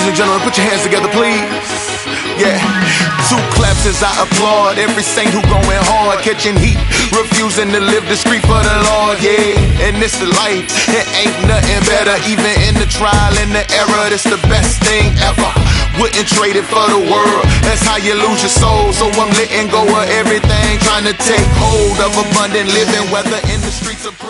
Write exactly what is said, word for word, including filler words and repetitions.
and gentlemen, put your hands together, please. Yeah, two claps as I applaud every saint who going hard, catching heat, refusing to live discreet for the Lord. Yeah, and it's the life, it ain't nothing better. Even in the trial and the error, it's the best thing ever. Wouldn't trade it for the world, that's how you lose your soul. So I'm letting go of everything, trying to take hold of abundant living, whether in the streets of